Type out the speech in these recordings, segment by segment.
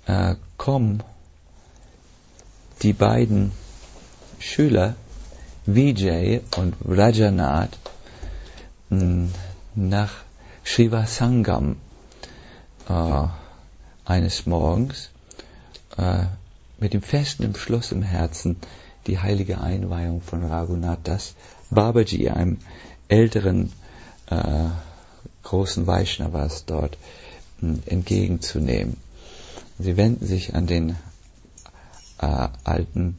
kommen die beiden Schüler Vijay und Vrajanath nach Srivasangam eines Morgens mit dem festen Entschluss im Herzen, die heilige Einweihung von Raghunath Das Babaji, einem älteren großen Vaishnavas dort, entgegenzunehmen. Sie wenden sich an den alten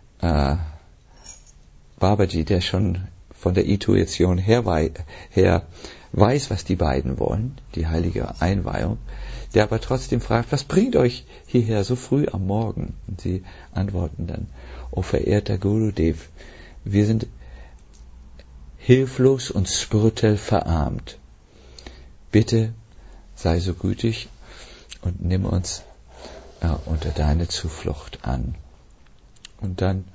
Babaji, der schon von der Intuition her weiß, was die beiden wollen, die heilige Einweihung, der aber trotzdem fragt, was bringt euch hierher so früh am Morgen? Und sie antworten dann, o verehrter Gurudev, wir sind hilflos und spirituell verarmt. Bitte sei so gütig und nimm uns unter deine Zuflucht an. Und dann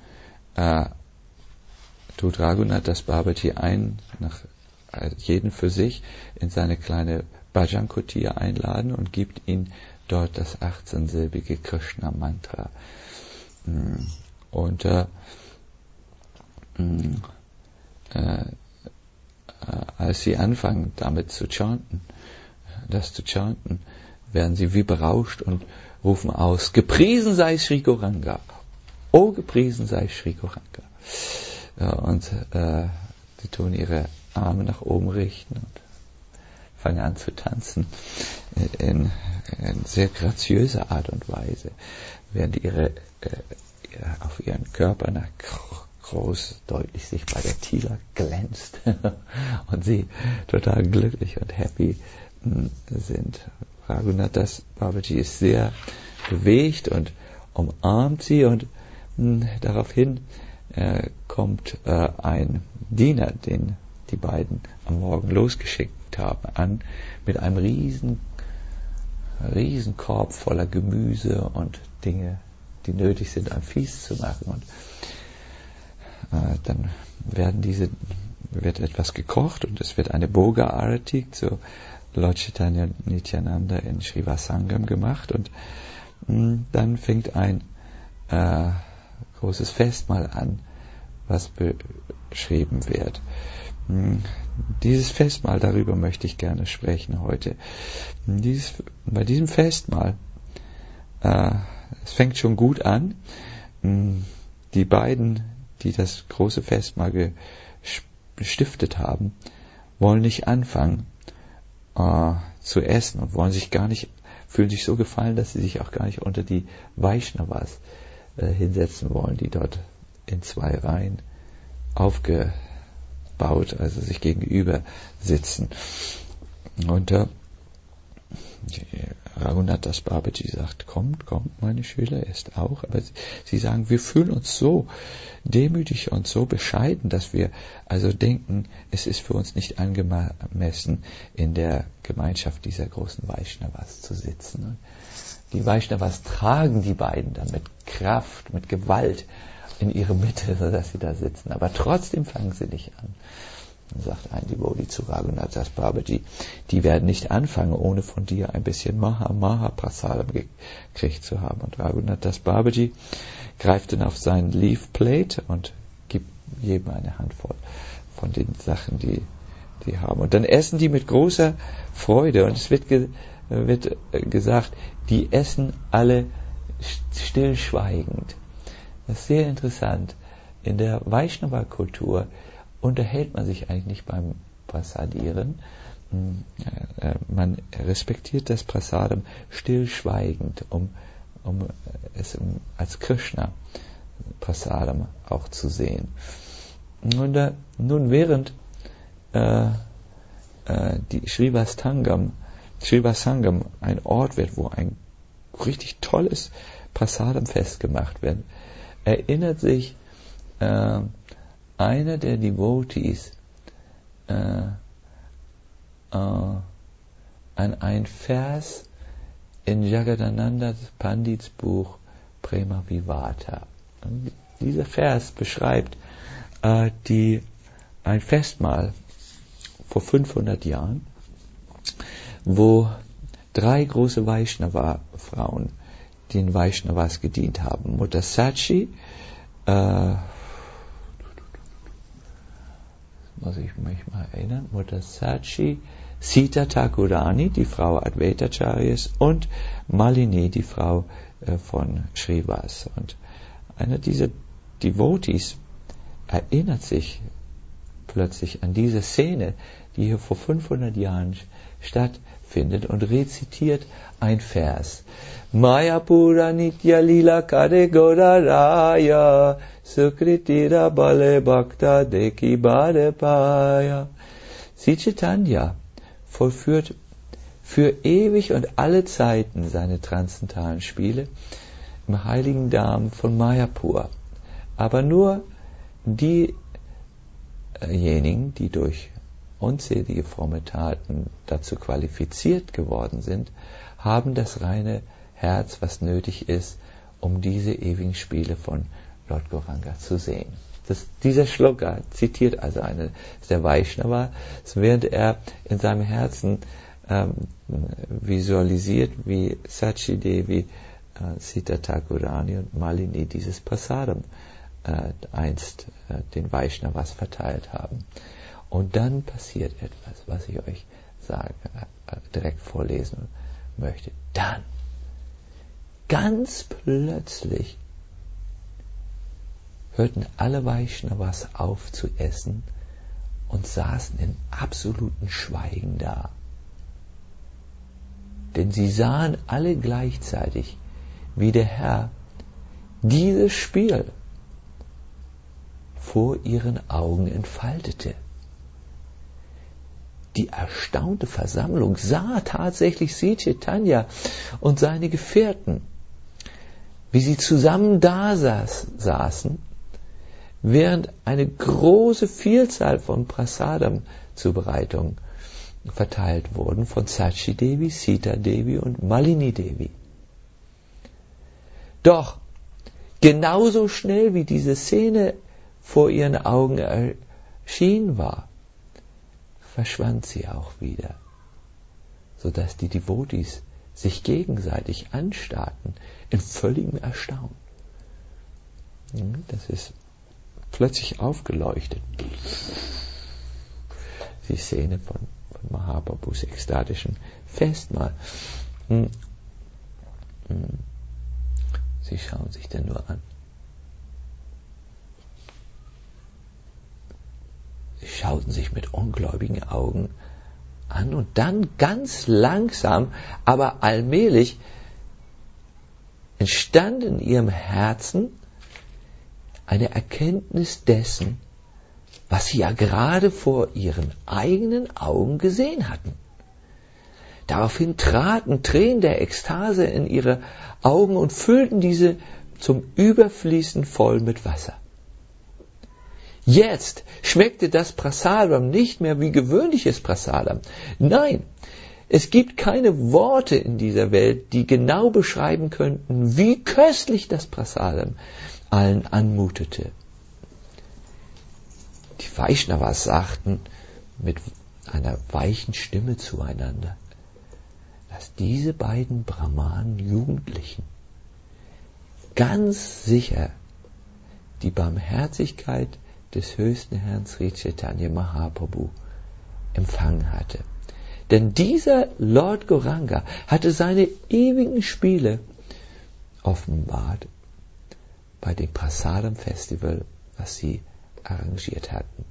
tut Raghunath Das Babaji nach jeden für sich in seine kleine Bhajan Kutir einladen und gibt ihnen dort das 18-silbige Krishna-Mantra. Und als sie anfangen, damit zu chanten, werden sie wie berauscht und rufen aus, gepriesen sei Sri Gauranga, oh gepriesen sei Sri Gauranga. Und sie tun ihre Arme nach oben richten und fangen an zu tanzen in sehr graziöser Art und Weise, während auf ihren Körper nach groß, deutlich sichtbar der Tilak glänzt und sie total glücklich und happy sind. Raghunath Das Babaji ist sehr bewegt und umarmt sie und daraufhin kommt ein Diener, den die beiden am Morgen losgeschickt haben, an mit einem riesen Korb voller Gemüse und Dinge, die nötig sind, ein Feast zu machen. Und dann wird etwas gekocht und es wird eine Bhoga Arati zu Lord Chaitanya Nityananda in Srivasangam gemacht und dann fängt ein großes Festmahl an, was beschrieben wird. Dieses Festmahl, darüber möchte ich gerne sprechen heute. Bei diesem Festmahl, es fängt schon gut an. Die beiden, die das große Festmahl gestiftet haben, wollen nicht anfangen zu essen und fühlen sich so gefallen, dass sie sich auch gar nicht unter die Vaishnavas hinsetzen wollen, die dort in 2 Reihen aufgebaut, also sich gegenüber sitzen. Und Raghunath Das Babaji sagt, kommt, meine Schüler, esst auch. Aber sie sagen, wir fühlen uns so demütig und so bescheiden, dass wir also denken, es ist für uns nicht angemessen, in der Gemeinschaft dieser großen Vaishnavas zu sitzen. Und die Vaishnavas tragen die beiden dann mit Kraft, mit Gewalt in ihre Mitte, sodass sie da sitzen. Aber trotzdem fangen sie nicht an. Dann sagt ein Devotee zu Raghunath Das Babaji, die werden nicht anfangen, ohne von dir ein bisschen Maha Prasadam gekriegt zu haben. Und Raghunath Das Babaji greift dann auf sein Leaf Plate und gibt jedem eine Handvoll von den Sachen, die haben. Und dann essen die mit großer Freude. Und es wird gesagt, die essen alle stillschweigend. Das ist sehr interessant. In der Vaishnava-Kultur unterhält man sich eigentlich nicht beim Prasadieren. Man respektiert das Prasadam stillschweigend, um es als Krishna Prasadam auch zu sehen. Und nun während die Srivasangam ein Ort wird, wo ein richtig tolles Prasadam festgemacht wird, erinnert sich einer der Devotees an ein Vers in Jagadananda Pandits Buch Prema Vivata. Und dieser Vers beschreibt ein Festmahl vor 500 Jahren, wo 3 große Vaishnava-Frauen, den Vaishnavas gedient haben. Mutter Sachi, muss ich mich mal erinnern, Mutter Sachi, Sita Thakurani, die Frau Advaitacharyas, und Malini, die Frau von Srivas. Und einer dieser Devotees erinnert sich plötzlich an diese Szene, die hier vor 500 Jahren stattfindet, und rezitiert ein Vers. Mayapura Nitya Lila Kare Gora Raya Sukritira Bale Bhakta Deki Bade Paya. Sri Chaitanya vollführt für ewig und alle Zeiten seine transzendentalen Spiele im heiligen Dham von Mayapur. Aber nur diejenigen, die durch unzählige fromme Taten dazu qualifiziert geworden sind, haben das reine Herz, was nötig ist, um diese ewigen Spiele von Lord Gauranga zu sehen. Dieser Shloka zitiert also eine der Vaishnava, während er in seinem Herzen visualisiert, wie Sachi Devi, Sita Thakurani und Malini dieses Prasadam einst den Vaishnavas verteilt haben. Und dann passiert etwas, was ich euch direkt vorlesen möchte. Dann, ganz plötzlich, hörten alle Vaishnavas auf zu essen und saßen in absolutem Schweigen da. Denn sie sahen alle gleichzeitig, wie der Herr dieses Spiel vor ihren Augen entfaltete. Die erstaunte Versammlung sah tatsächlich Sri Chaitanya und seine Gefährten, wie sie zusammen da saßen, während eine große Vielzahl von Prasadam-Zubereitungen verteilt wurden von Sachi Devi, Sita Devi und Malini Devi. Doch genauso schnell wie diese Szene vor ihren Augen erschienen war, verschwand sie auch wieder, sodass die Devotees sich gegenseitig anstarrten in völligem Erstaunen. Das ist plötzlich aufgeleuchtet. Die Szene von Mahaprabhus ekstatischen Festmahl. Sie schauen sich denn nur an. Sie schauten sich mit ungläubigen Augen an und dann ganz langsam, aber allmählich entstand in ihrem Herzen eine Erkenntnis dessen, was sie ja gerade vor ihren eigenen Augen gesehen hatten. Daraufhin traten Tränen der Ekstase in ihre Augen und füllten diese zum Überfließen voll mit Wasser. Jetzt schmeckte das Prasadam nicht mehr wie gewöhnliches Prasadam. Nein, es gibt keine Worte in dieser Welt, die genau beschreiben könnten, wie köstlich das Prasadam allen anmutete. Die Vaishnavas sagten mit einer weichen Stimme zueinander, dass diese beiden Brahmanen-Jugendlichen ganz sicher die Barmherzigkeit des höchsten Herrn Sri Chaitanya Mahaprabhu empfangen hatte. Denn dieser Lord Gauranga hatte seine ewigen Spiele offenbart bei dem Prasadam Festival, was sie arrangiert hatten.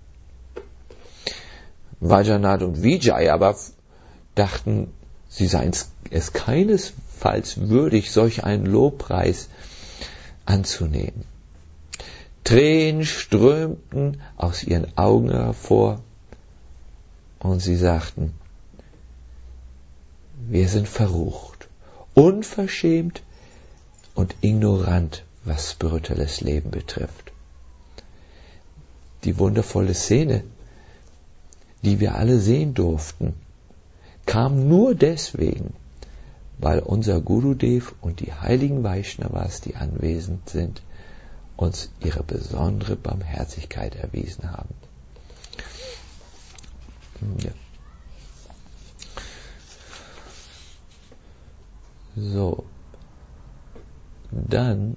Vajanath und Vijay aber dachten, sie seien es keinesfalls würdig, solch einen Lobpreis anzunehmen. Tränen strömten aus ihren Augen hervor und sie sagten, wir sind verrucht, unverschämt und ignorant, was spirituelles Leben betrifft. Die wundervolle Szene, die wir alle sehen durften, kam nur deswegen, weil unser Gurudev und die heiligen Vaishnavas, die anwesend sind, uns ihre besondere Barmherzigkeit erwiesen haben. Ja. So. dann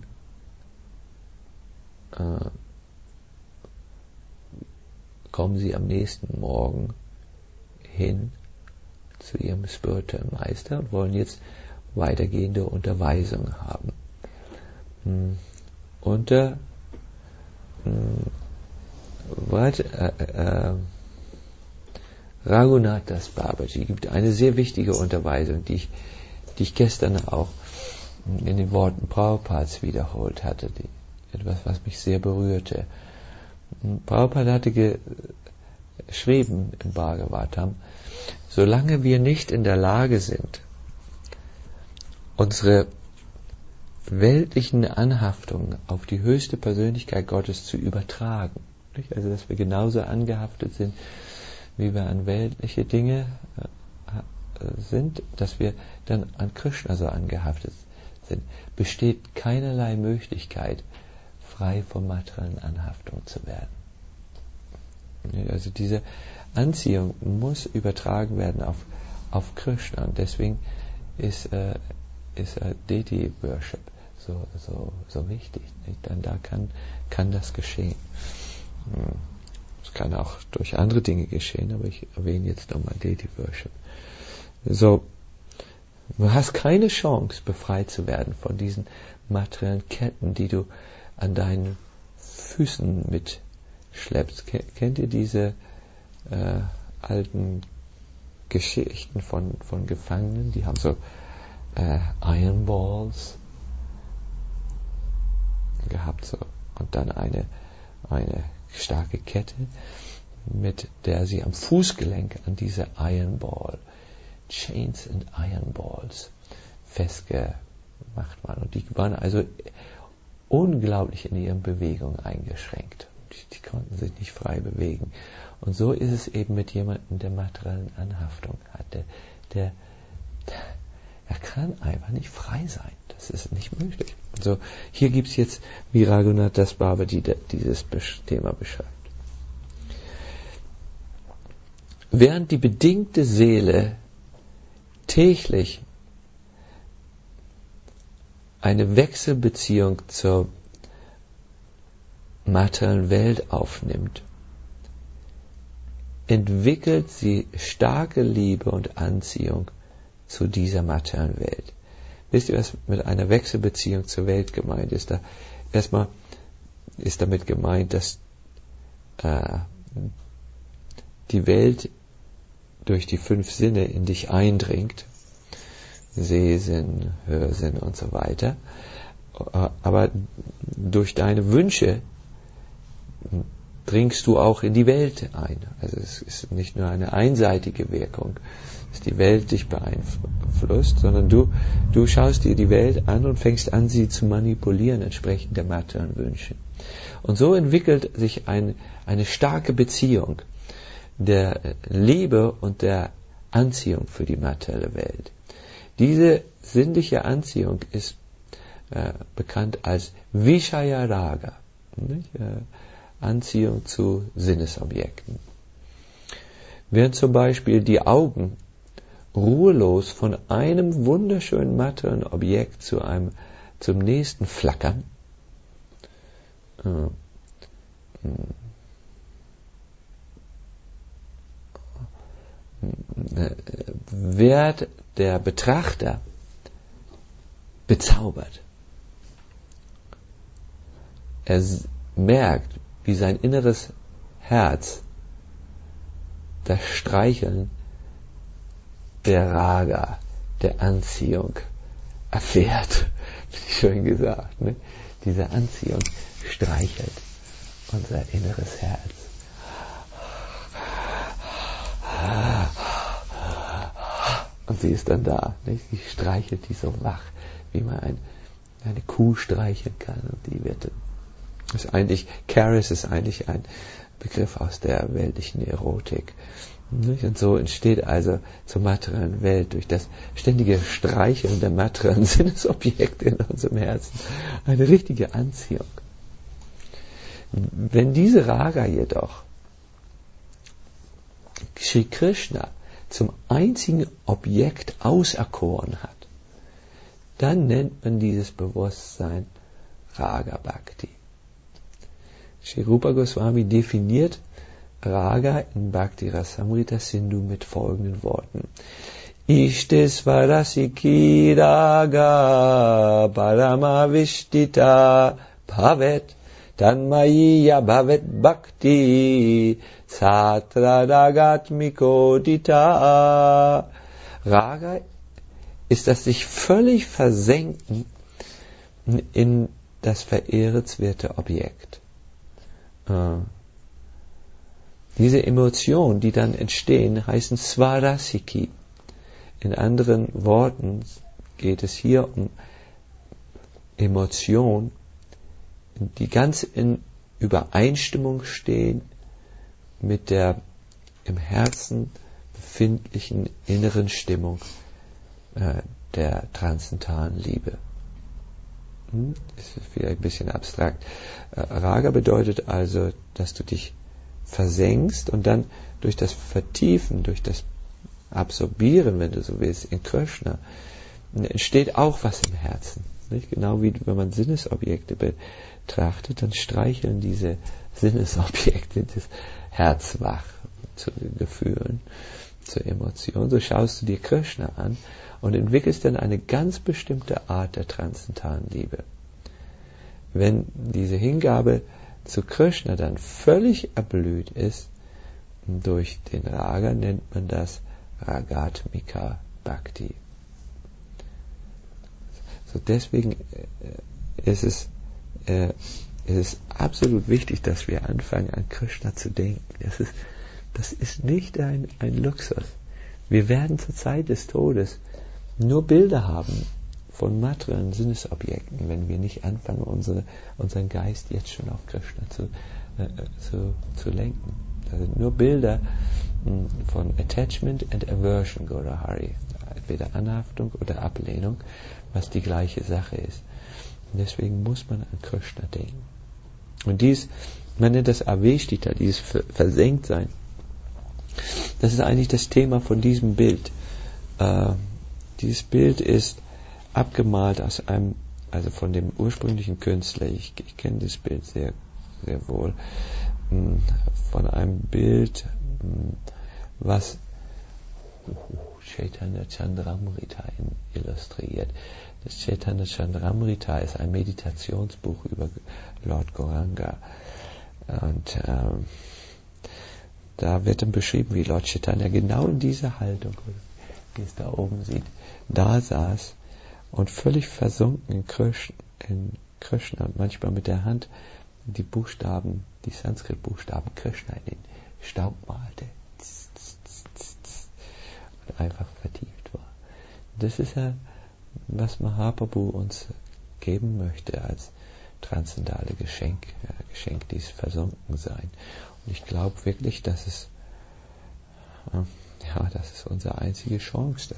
kommen sie am nächsten Morgen hin zu ihrem spirituellen Meister und wollen jetzt weitergehende Unterweisung haben. Unter Raghunath Das Babaji gibt eine sehr wichtige Unterweisung, die ich gestern auch in den Worten Prabhupads wiederholt hatte, etwas, was mich sehr berührte. Prabhupada hatte geschrieben im Bhagavatam: Solange wir nicht in der Lage sind, unsere weltlichen Anhaftungen auf die höchste Persönlichkeit Gottes zu übertragen, nicht? Also dass wir genauso angehaftet sind, wie wir an weltliche Dinge sind, dass wir dann an Krishna so angehaftet sind, besteht keinerlei Möglichkeit, frei von materiellen Anhaftungen zu werden. Also diese Anziehung muss übertragen werden auf Krishna, und deswegen ist Deity Worship so wichtig. Nicht? Dann da kann das geschehen. Es kann auch durch andere Dinge geschehen, aber ich erwähne jetzt nochmal Deity Worship. So, du hast keine Chance, befreit zu werden von diesen materiellen Ketten, die du an deinen Füßen mitschleppst. Kennt ihr diese alten Geschichten von Gefangenen? Die haben so Iron Balls gehabt, so, und dann eine starke Kette, mit der sie am Fußgelenk an diese Iron Ball, Chains and Iron Balls, festgemacht waren. Und die waren also unglaublich in ihren Bewegungen eingeschränkt. Die konnten sich nicht frei bewegen. Und so ist es eben mit jemandem, der materiellen Anhaftung hat. Er kann einfach nicht frei sein. Das ist nicht möglich. Also hier gibt es jetzt, wie Raghunath Das Babaji dieses Thema beschreibt. Während die bedingte Seele täglich eine Wechselbeziehung zur materiellen Welt aufnimmt, entwickelt sie starke Liebe und Anziehung zu dieser materiellen Welt. Wisst ihr, was mit einer Wechselbeziehung zur Welt gemeint ist? Erstmal ist damit gemeint, dass die Welt durch die 5 Sinne in dich eindringt. Sehsinn, Hörsinn und so weiter. Aber durch deine Wünsche dringst du auch in die Welt ein. Also es ist nicht nur eine einseitige Wirkung, dass die Welt dich beeinflusst, sondern du schaust dir die Welt an und fängst an, sie zu manipulieren, entsprechend der materiellen Wünsche. Und so entwickelt sich eine starke Beziehung der Liebe und der Anziehung für die materielle Welt. Diese sinnliche Anziehung ist bekannt als Vishaya Raga, Anziehung zu Sinnesobjekten. Während zum Beispiel die Augen ruhelos von einem wunderschönen materiellen Objekt zum nächsten flackern, wird der Betrachter bezaubert. Er merkt, wie sein inneres Herz das Streicheln der Raga, der Anziehung erfährt. Schön gesagt, ne? Diese Anziehung streichelt unser inneres Herz. Und sie ist dann da, nicht? Sie streichelt die so wach, wie man eine Kuh streicheln kann. Und die wird Caris ist eigentlich ein Begriff aus der weltlichen Erotik. Nicht? Und so entsteht also zur materiellen Welt durch das ständige Streicheln der materiellen Sinnesobjekte in unserem Herzen eine richtige Anziehung. Wenn diese Raga jedoch Shri Krishna zum einzigen Objekt auserkoren hat, dann nennt man dieses Bewusstsein Raga Bhakti. Sri Rupa Goswami definiert Raga in Bhakti Rasamrita Sindhu mit folgenden Worten. Ishtesvarasiki Raga Paramavishtita Bhavet Tanmaiya Bhavet Bhakti Satra Ragatmiko Dita. Raga ist das sich völlig versenken in das verehrenswerte Objekt. Diese Emotionen, die dann entstehen, heißen Svarasiki. In anderen Worten geht es hier um Emotionen, die ganz in Übereinstimmung stehen mit der im Herzen befindlichen inneren Stimmung der transzendentalen Liebe. Das ist wieder ein bisschen abstrakt. Raga bedeutet also, dass du dich versenkst und dann durch das Vertiefen, durch das Absorbieren, wenn du so willst, in Krishna, entsteht auch was im Herzen. Nicht? Genau wie wenn man Sinnesobjekte betrachtet, dann streicheln diese Sinnesobjekte das Herz wach zu den Gefühlen, zur Emotion. So schaust du dir Krishna an und entwickelst dann eine ganz bestimmte Art der transzendentalen Liebe. Wenn diese Hingabe zu Krishna dann völlig erblüht ist, durch den Raga nennt man das Ragatmika Bhakti. So deswegen ist es absolut wichtig, dass wir anfangen, an Krishna zu denken. Das ist nicht ein Luxus. Wir werden zur Zeit des Todes nur Bilder haben von materiellen Sinnesobjekten, wenn wir nicht anfangen, unseren Geist jetzt schon auf Krishna zu lenken. Also nur Bilder von Attachment and Aversion, Gaurahari. Entweder Anhaftung oder Ablehnung, was die gleiche Sache ist. Und deswegen muss man an Krishna denken. Und man nennt das Aveshtita, dieses Versenktsein. Das ist eigentlich das Thema von diesem Bild. Dieses Bild ist abgemalt also von dem ursprünglichen Künstler. Ich kenne das Bild sehr, sehr wohl. Von einem Bild, was Chaitanya Chandramrita illustriert. Das Chaitanya Chandramrita ist ein Meditationsbuch über Lord Gauranga. Und da wird dann beschrieben, wie Lord Chaitanya genau in dieser Haltung, wie es da oben sieht, da saß und völlig versunken in Krishna und manchmal mit der Hand die Sanskrit-Buchstaben Krishna in den Staub malte und einfach vertieft war. Das ist ja, was Mahaprabhu uns geben möchte als transzendentale Geschenk dieses Versunkensein. Und ich glaube wirklich, dass es unsere einzige Chance.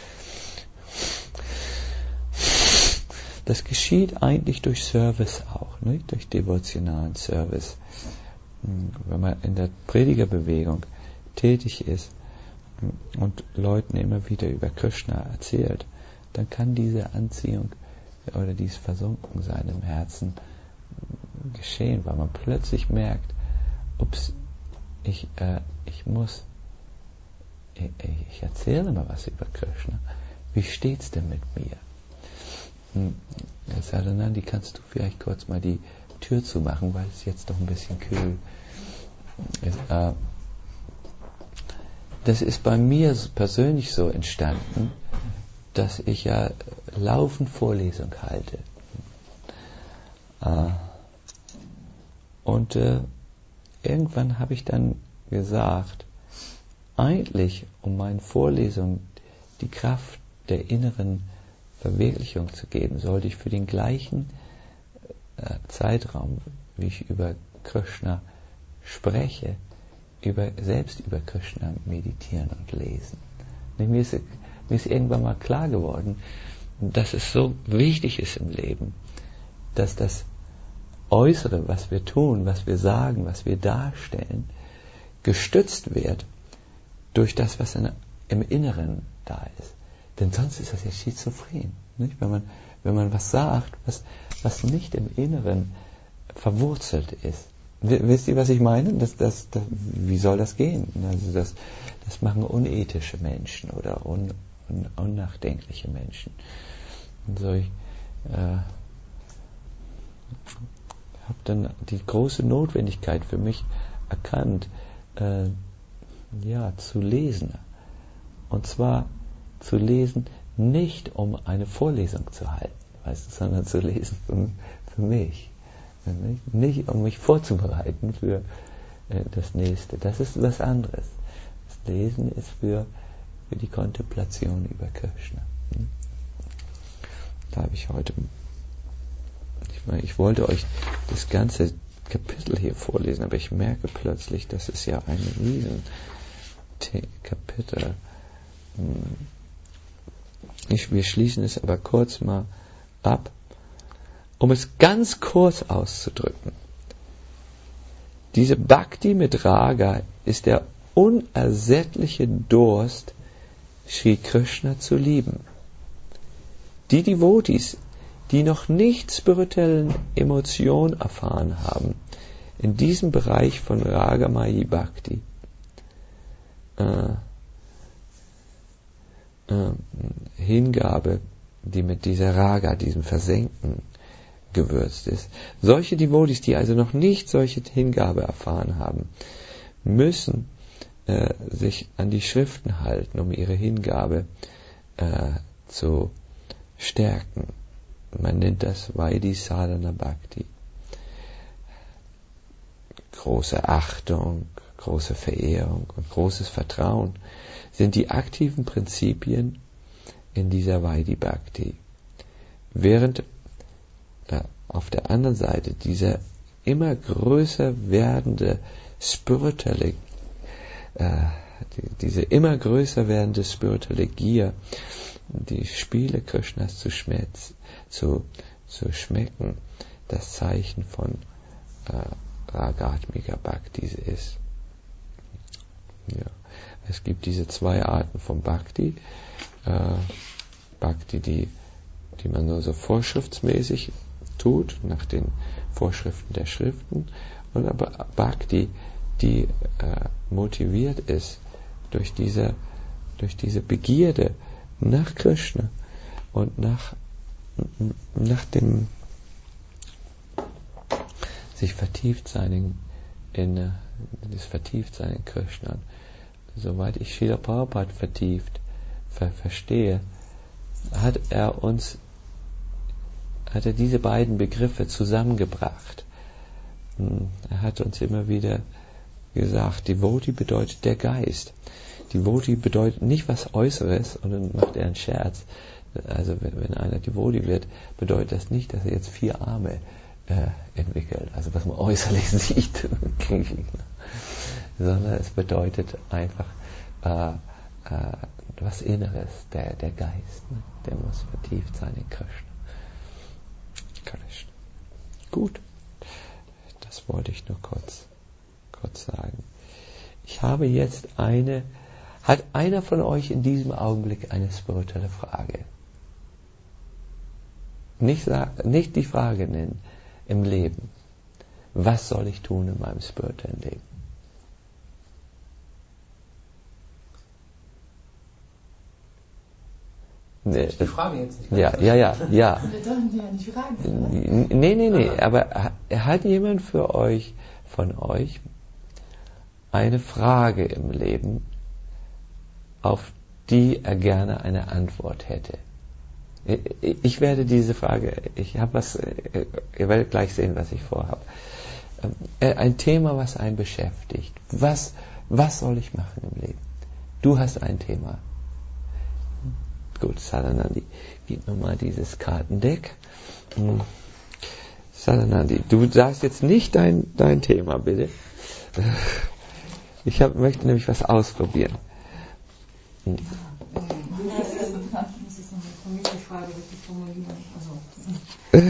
Das geschieht eigentlich durch Service auch, nicht? Durch devotionalen Service. Wenn man in der Predigerbewegung tätig ist und Leuten immer wieder über Krishna erzählt, dann kann diese Anziehung oder dieses Versunkensein im Herzen geschehen, weil man plötzlich merkt, ich erzähle mal was über Krishna. Wie steht's denn mit mir? Sadanandi, kannst du vielleicht kurz mal die Tür zumachen, weil es jetzt doch ein bisschen kühl ist. Das ist bei mir persönlich so entstanden, dass ich ja laufend Vorlesung halte. Und irgendwann habe ich dann gesagt, eigentlich, um meinen Vorlesungen die Kraft der inneren Verwirklichung zu geben, sollte ich für den gleichen Zeitraum, wie ich über Krishna spreche, selbst über Krishna meditieren und lesen. Mir ist irgendwann mal klar geworden, dass es so wichtig ist im Leben, dass das Äußere, was wir tun, was wir sagen, was wir darstellen, gestützt wird durch das, was im Inneren da ist. Denn sonst ist das ja schizophren. Nicht? Wenn man was sagt, was nicht im Inneren verwurzelt ist. Wisst ihr, was ich meine? Wie soll das gehen? Also das machen unethische Menschen oder unnachdenkliche Menschen. Und so ich habe dann die große Notwendigkeit für mich erkannt, zu lesen. Und zwar zu lesen nicht, um eine Vorlesung zu halten, sondern zu lesen für mich. Nicht um mich vorzubereiten für das Nächste. Das ist was anderes. Das Lesen ist für die Kontemplation über Krishna. Da habe ich heute, ich wollte euch das ganze Kapitel hier vorlesen, aber ich merke plötzlich, das ist ja ein riesen Kapitel. Wir schließen es aber kurz mal ab. Um es ganz kurz auszudrücken, diese Bhakti mit Raga ist der unersättliche Durst, Sri Krishna zu lieben. Die Devotis, die noch nicht spirituellen Emotionen erfahren haben, in diesem Bereich von Ragamayi Bhakti, Hingabe, die mit dieser Raga, diesem Versenken, gewürzt ist. Solche Devotis, die also noch nicht solche Hingabe erfahren haben, müssen sich an die Schriften halten, um ihre Hingabe zu stärken. Man nennt das Vaidhi Sadhana Bhakti. Große Achtung, große Verehrung und großes Vertrauen sind die aktiven Prinzipien in dieser Vaidhi Bhakti. Während auf der anderen Seite dieser immer größer werdende spirituelle Gier, die Spiele Krishnas zu schmecken, das Zeichen von Ragatmika Bhakti ist. Ja. Es gibt diese zwei Arten von Bhakti. Bhakti, die man nur so vorschriftsmäßig tut, nach den Vorschriften der Schriften, und aber Bhakti, die motiviert ist durch diese Begierde nach Krishna und nach dem sich vertieft sein in Krishna. Soweit ich Srila Prabhupada verstehe, hat er diese beiden Begriffe zusammengebracht. Er hat uns immer wieder gesagt, Devotee bedeutet der Geist. Devotee bedeutet nicht was Äußeres, und dann macht er einen Scherz. Also wenn einer Devotee wird, bedeutet das nicht, dass er jetzt 4 Arme entwickelt, also was man äußerlich sieht, sondern es bedeutet einfach was Inneres, der Geist, ne? Der muss vertieft sein in Krishna. Gut, das wollte ich nur kurz sagen. Ich habe jetzt hat einer von euch in diesem Augenblick eine spirituelle Frage? Nicht die Frage nennen im Leben. Was soll ich tun in meinem spirituellen Leben? Die Frage jetzt nicht. Ja. Wir dürfen die ja nicht fragen. Nee. Aber hat jemand von euch eine Frage im Leben, auf die er gerne eine Antwort hätte? Ich werde diese Frage, ihr werdet gleich sehen, was ich vorhabe. Ein Thema, was einen beschäftigt. Was soll ich machen im Leben? Du hast ein Thema. Gut, Sadanandi, gib mir mal dieses Kartendeck. Sadanandi, du sagst jetzt nicht dein Thema, bitte. Ich möchte nämlich was ausprobieren. Das ist eine Frage, richtig formulieren. Das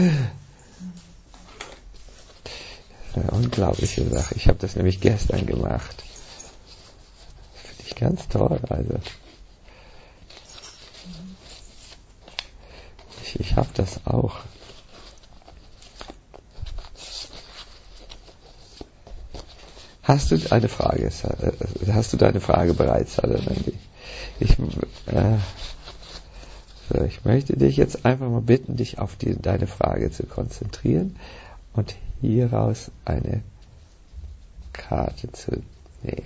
ist eine unglaubliche Sache. Ich habe das nämlich gestern gemacht. Das finde ich ganz toll. Also Ich habe das auch. Hast du eine Frage? Hast du deine Frage bereits, Sadanandi? Ich möchte dich jetzt einfach mal bitten, dich auf deine Frage zu konzentrieren und hieraus eine Karte zu nehmen.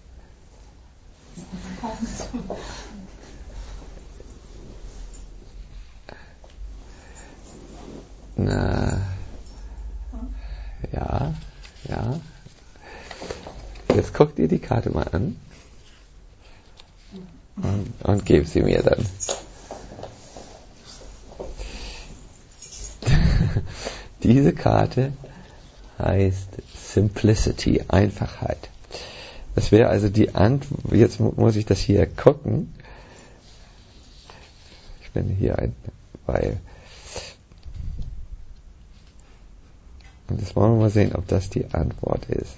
Na, ja. Jetzt guck dir die Karte mal an und gib sie mir dann. Diese Karte heißt Simplicity, Einfachheit. Das wäre also die Antwort. Jetzt muss ich das hier gucken. Ich bin hier und jetzt wollen wir mal sehen, ob das die Antwort ist.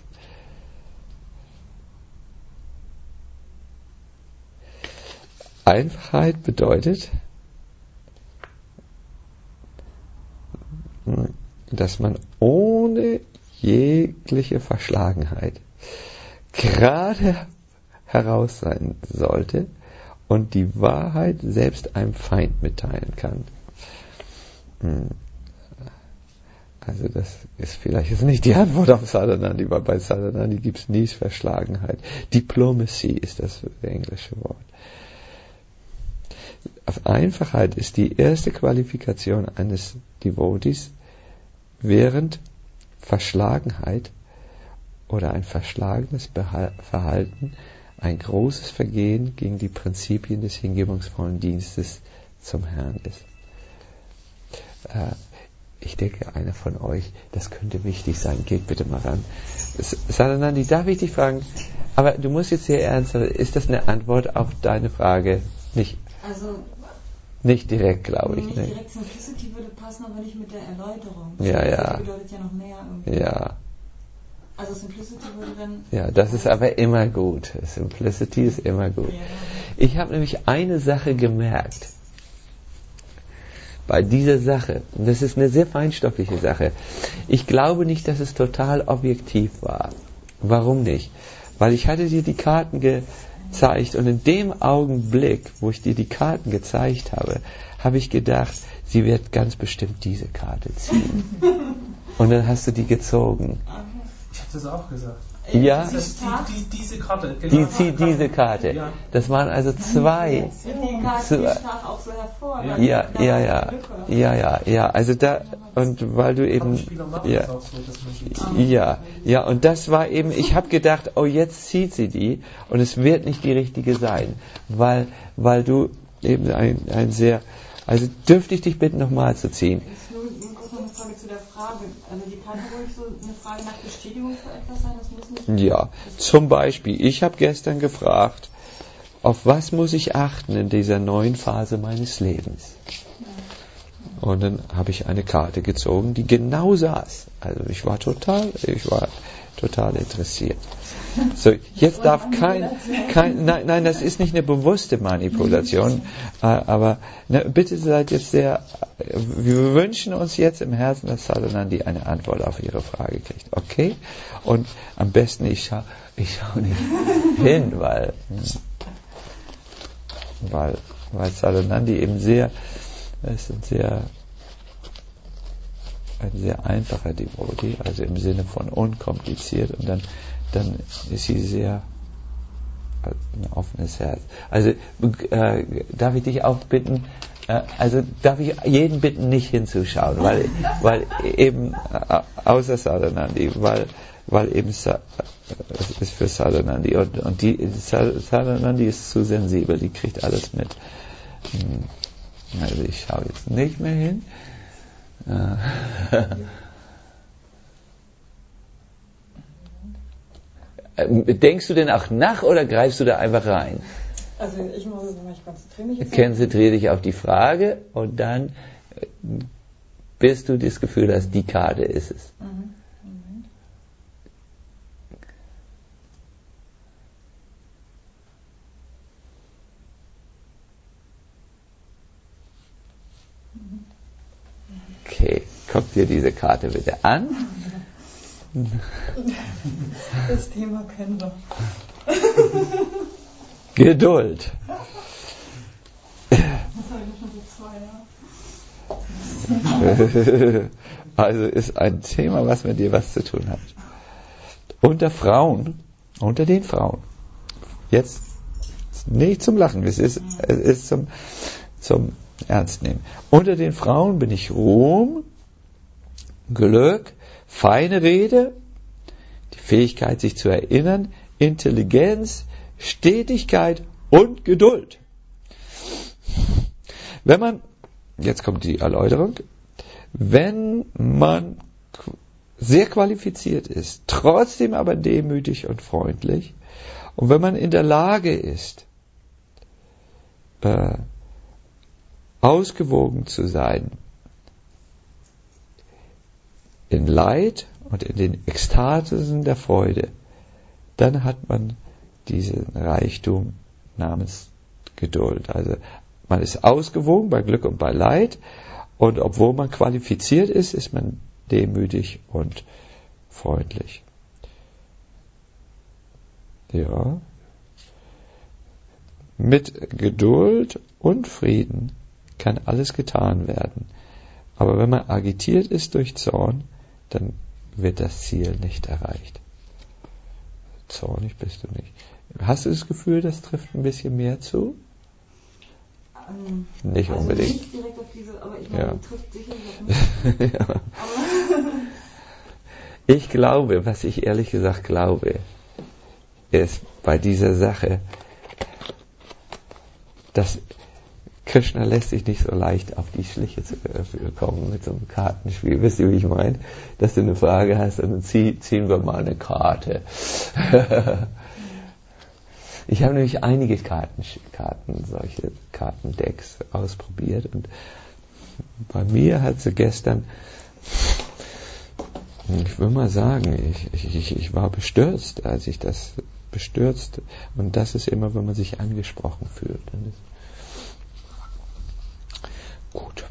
Einfachheit bedeutet, dass man ohne jegliche Verschlagenheit gerade heraus sein sollte und die Wahrheit selbst einem Feind mitteilen kann. Also das ist vielleicht jetzt nicht die Antwort auf Sadanandi, weil bei Sadanandi gibt es nie Verschlagenheit. Diplomacy ist das englische Wort. Auf Einfachheit ist die erste Qualifikation eines Devotees, während Verschlagenheit oder ein verschlagenes Verhalten ein großes Vergehen gegen die Prinzipien des hingebungsvollen Dienstes zum Herrn ist. Ich denke, einer von euch, das könnte wichtig sein. Geht bitte mal ran. Sadanandi, darf ich dich fragen, aber du musst jetzt sehr ernst sein, ist das eine Antwort auf deine Frage? Nicht direkt, glaube ich. Nicht direkt, Simplicity würde passen, aber nicht mit der Erläuterung. Ja. Simplicity bedeutet ja noch mehr irgendwie. Ja. Also Simplicity würde dann... Ja, das ist aber immer gut. Simplicity ist immer gut. Ja. Ich habe nämlich eine Sache gemerkt. Bei dieser Sache, und das ist eine sehr feinstoffliche Sache, ich glaube nicht, dass es total objektiv war. Warum nicht? Weil ich hatte dir die Karten gezeigt und in dem Augenblick, wo ich dir die Karten gezeigt habe, habe ich gedacht, sie wird ganz bestimmt diese Karte ziehen. Und dann hast du die gezogen. Ich habe das auch gesagt. Ja, diese Karte. Genau. die zieht diese Karte. Ja. Das waren also zwei. Die Karte stach auch so hervor. Ja. Also da, und weil du eben, ja, und das war eben, ich habe gedacht, oh, jetzt zieht sie die und es wird nicht die richtige sein, weil du eben ein sehr, also dürfte ich dich bitten, nochmal zu ziehen. Nur kurz noch eine Frage zu der Frage. Also die kann ruhig so eine Frage nach Bestätigung für etwas sein, das muss nicht... Ja, zum Beispiel, ich habe gestern gefragt, auf was muss ich achten in dieser neuen Phase meines Lebens? Und dann habe ich eine Karte gezogen, die genau saß. Also ich war total interessiert. So, jetzt darf nein, das ist nicht eine bewusste Manipulation, aber bitte seid jetzt sehr, wir wünschen uns jetzt im Herzen, dass Sadanandi eine Antwort auf ihre Frage kriegt, okay? Und am besten ich schau nicht hin, weil Sadanandi eben ein sehr einfacher Devotee, also im Sinne von unkompliziert, und dann ist sie sehr ein offenes Herz. Also darf ich dich auch bitten, darf ich jeden bitten, nicht hinzuschauen, weil eben außer Sadanandi, weil eben es ist für Sadanandi und die Sadanandi ist zu sensibel, die kriegt alles mit. Also ich schaue jetzt nicht mehr hin. Denkst du denn auch nach oder greifst du da einfach rein? Also ich konzentriere mich jetzt. Konzentriere dich auf die Frage und dann bis du das Gefühl hast, die Karte ist es. Mhm. Okay, guck dir diese Karte bitte an. Das Thema kennen wir. Geduld. Das habe ich schon so 2 Jahre. Also ist ein Thema, was mit dir was zu tun hat. Unter den Frauen. Jetzt nicht zum Lachen, es ist zum Ernstnehmen. Unter den Frauen bin ich Ruhm, Glück, feine Rede, die Fähigkeit, sich zu erinnern, Intelligenz, Stetigkeit und Geduld. Jetzt kommt die Erläuterung, wenn man sehr qualifiziert ist, trotzdem aber demütig und freundlich, und wenn man in der Lage ist, ausgewogen zu sein, in Leid und in den Ekstasen der Freude, dann hat man diesen Reichtum namens Geduld. Also man ist ausgewogen bei Glück und bei Leid, und obwohl man qualifiziert ist, ist man demütig und freundlich. Ja. Mit Geduld und Frieden kann alles getan werden. Aber wenn man agitiert ist durch Zorn, dann wird das Ziel nicht erreicht. Zornig bist du nicht. Hast du das Gefühl, das trifft ein bisschen mehr zu? Nicht also unbedingt. Nicht direkt auf diese, aber ich meine, Ja. trifft sicherlich auf mich. Ja. Ich glaube, was ich ehrlich gesagt glaube, ist bei dieser Sache, dass Krishna lässt sich nicht so leicht auf die Schliche kommen mit so einem Kartenspiel. Wisst ihr, wie ich meine? Dass du eine Frage hast und dann ziehen wir mal eine Karte. Ich habe nämlich einige solche Kartendecks ausprobiert, und bei mir hat sie gestern, ich will mal sagen, ich war bestürzt, und das ist immer, wenn man sich angesprochen fühlt. Dann ist gut.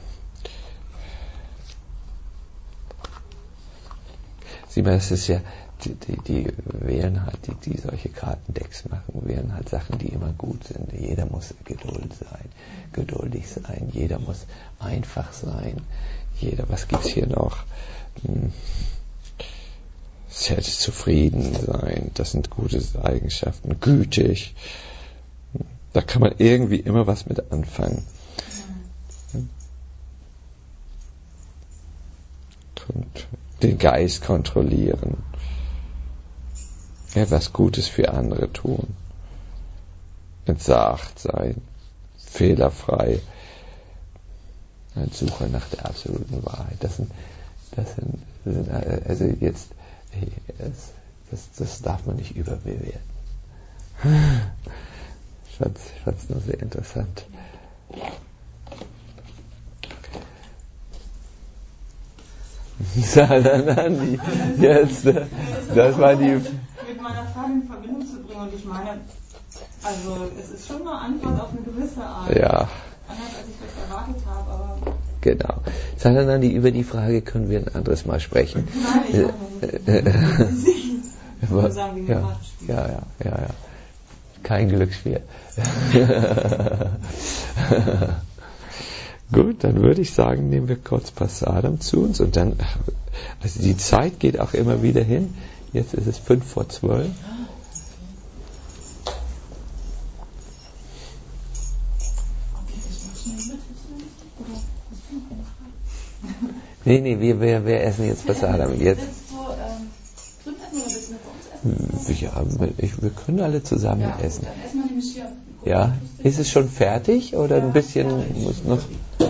Sieh mal, es ist ja, die wählen halt, die solche Kartendecks machen, wählen halt Sachen, die immer gut sind. Jeder muss geduldig sein, jeder muss einfach sein, was gibt's hier noch? Selbstzufrieden sein, das sind gute Eigenschaften, gütig. Da kann man irgendwie immer was mit anfangen. Und den Geist kontrollieren. Etwas Gutes für andere tun. Entsagt sein. Fehlerfrei. Ein Sucher nach der absoluten Wahrheit. Das sind also jetzt, das darf man nicht überbewerten. Ich fand's nur sehr interessant. Salanandi, jetzt, das war die... Mit meiner Frage in Verbindung zu bringen, und ich meine, also es ist schon eine Antwort auf eine gewisse Art. Ja. Anders als ich das erwartet habe, aber... Genau. Salanandi, über die Frage können wir ein anderes Mal sprechen. Nein, ich würde sagen, wie ein Kartenspiel. Ja. Kein Glücksspiel. Gut, dann würde ich sagen, nehmen wir kurz Prasadam zu uns, und dann, also die Zeit geht auch immer wieder hin. Jetzt ist es 11:55. Nee, wir essen jetzt Prasadam. Jetzt. Ja, wir können alle zusammen essen. Ja, ist es schon fertig oder ein bisschen muss noch?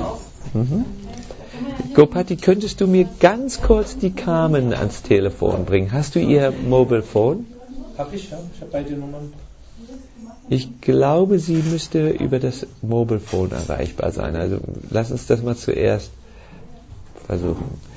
Gopati, könntest du mir ganz kurz die Carmen ans Telefon bringen? Hast du ihr Mobile Phone? Hab ich, ja. Ich habe beide Nummern. Ich glaube, sie müsste über das Mobile Phone erreichbar sein. Also lass uns das mal zuerst versuchen.